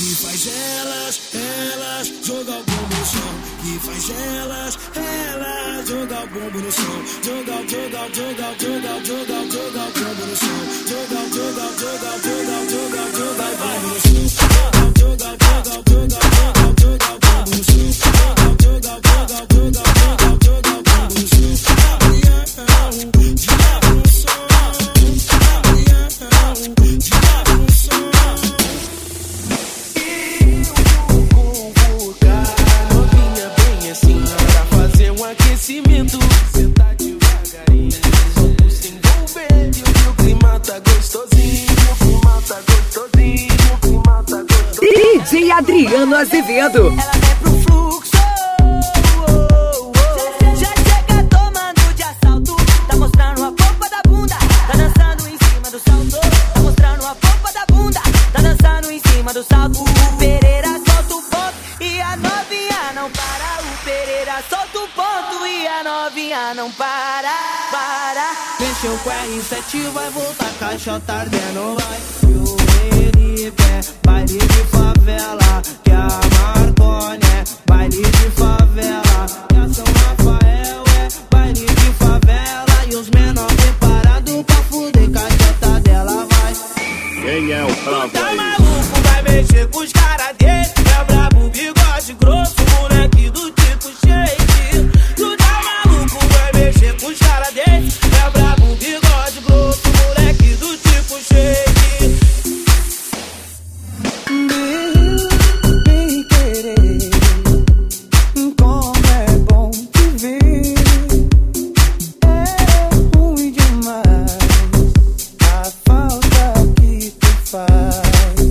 que faz elas jogar o bumbum no chão, que faz elas jogar o bumbum no chão, jogar o bumbum no chão, jogar o bumbum no chão, jogar o bumbum no aquecimento, cê tá devagarinho, vamos se envolver. E o clima tá gostosinho, o clima tá gostosinho, o clima tá gostosinho. DJ Adriano Azevedo. Ela vai pro fluxo, já chega tomando de assalto. Tá mostrando a polpa da bunda, tá dançando em cima do salto. Tá mostrando a polpa da bunda, tá dançando em cima do salto. O Pereira solta o ponto e a novinha não para. O Pereira solta o ponto e a novinha não para. Mexeu com R7, vai voltar, caixa tá ardendo, vai. Joelho pé, baile de favela, que a Marconi é baile de favela, que a São Rafael é baile de favela. E os menores preparados pra fuder, caixa tá dela, vai. Quem é o brabo tá aí? maluco, vai mexer com os caras dele. É brabo, bigode grosso, moleque do tipo shake. Tu tá maluco, vai mexer com os caras dele. É brabo, bigode grosso, moleque do tipo shake. Bem querer, como é bom te ver. É ruim demais a falta que tu faz.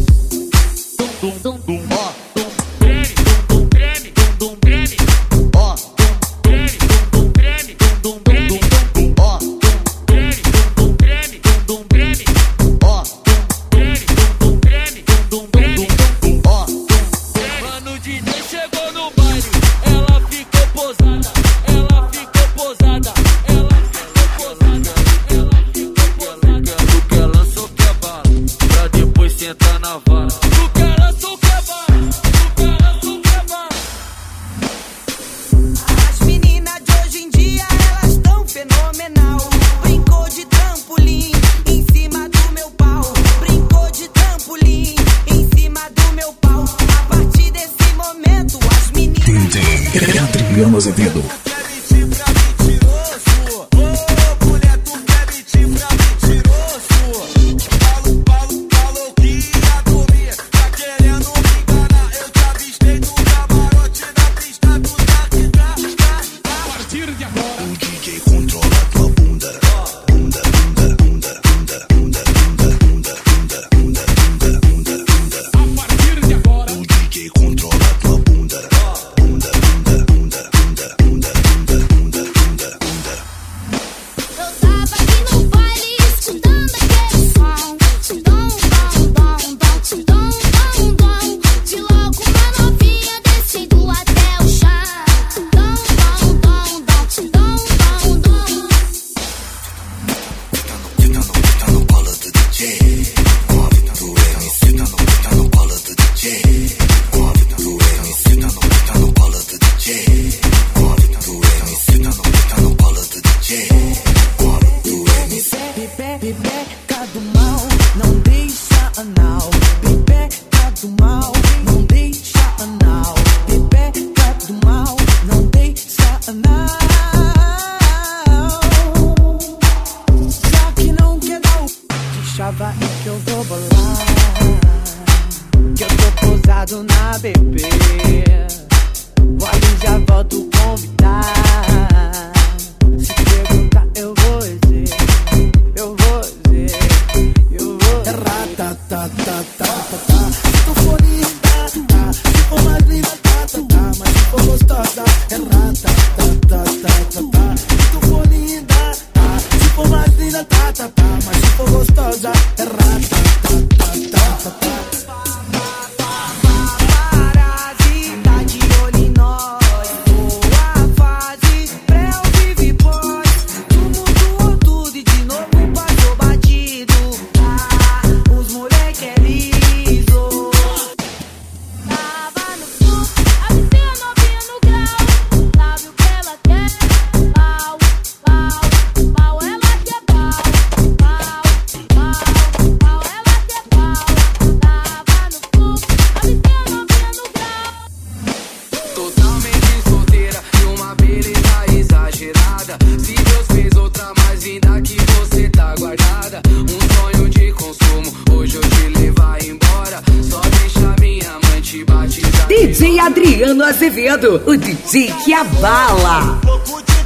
Mano, o DJ chegou no baile, ela ficou posada, ela ficou posada, ela ficou posada, ela ficou posada. Do que ela só quer bala, pra depois sentar na vara. Do que ela só quer bala, do que ela só quer bala. As meninas de hoje em dia, elas tão fenomenal. Brincou de trampolim em cima do meu pau. Brincou de trampolim em cima do meu pau. A partir desse momento, as meninas... DJ Adriano Azevedo. Bibeca do mal, não deixa anal. Bibeca do mal, não deixa anal. Bibeca do mal, não deixa anal. Já que não quer dar o que chava é que eu vou bolar. Que eu tô posado na bebê. Olha, já volto convidar. Se perguntar, eu vou dizer. Eu vou dizer, eu vou dizer. Ratatatatata. Se tu for linda, tá. Se for magrinha, tá. Mas se for gostosa, é ratatatatata. Se tu for linda, tá. Se for magrinha, tá. Mas se for gostosa, é ratatatatata. Parasita de DJ Adriano Azevedo, o DJ que abala. Pouco de